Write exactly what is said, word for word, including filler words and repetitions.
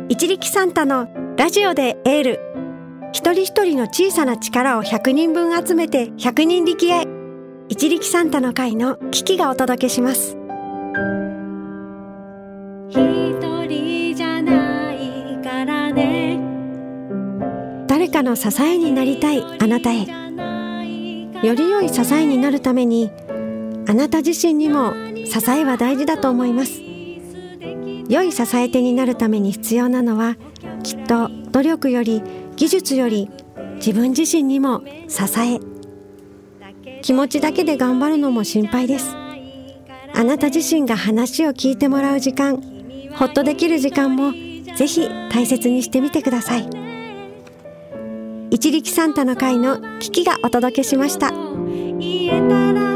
一力サンタのラジオでエール。一人一人の小さな力をひゃくにんぶん集めてひゃくにん力へ。一力サンタの会のキキがお届けします。 一人じゃないからね。 誰かの支えになりたいあなたへ。より良い支えになるために、あなた自身にも支えは大事だと思います。良い支え手になるために必要なのは、きっと努力より技術より自分自身にも支え。気持ちだけで頑張るのも心配です。あなた自身が話を聞いてもらう時間、ほっとできる時間もぜひ大切にしてみてください。一力サンタの会のキキがお届けしました。 言えたら